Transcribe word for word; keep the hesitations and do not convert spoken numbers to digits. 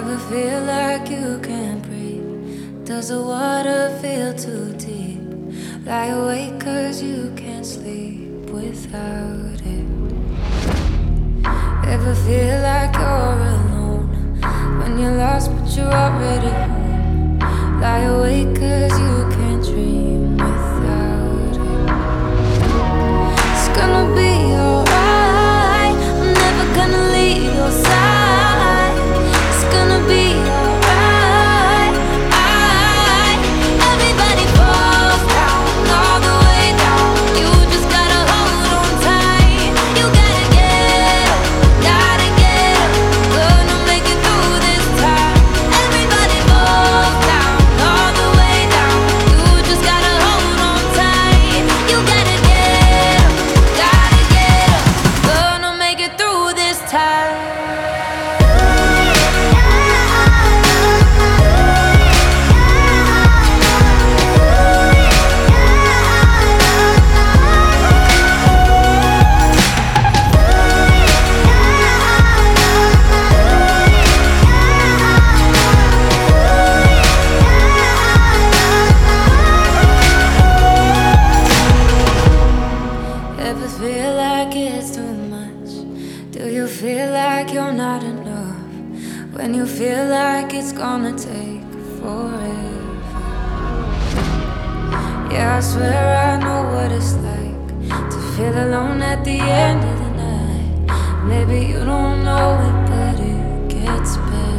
Ever feel like you can't breathe? Does the water feel too deep? Lie awake cause you can't sleep without it. Ever feel like you're alone when you're lost but you're already home? Lie awake cause you can't dream without it. It's gonna be alright, I'm never gonna leave your side. It's gonna be alright, alright. Everybody falls down, all the way down. You just gotta hold on tight. You gotta get up, gotta get up. Gonna make it through this time. Everybody falls down, all the way down. You just gotta hold on tight. You gotta get up, gotta get up. Gonna make it through this time. Ever feel like it's too much? Do you feel like you're not enough? When you feel like it's gonna take forever? Yeah, I swear I know what it's like to feel alone at the end of the night. Maybe you don't know it, but it gets better.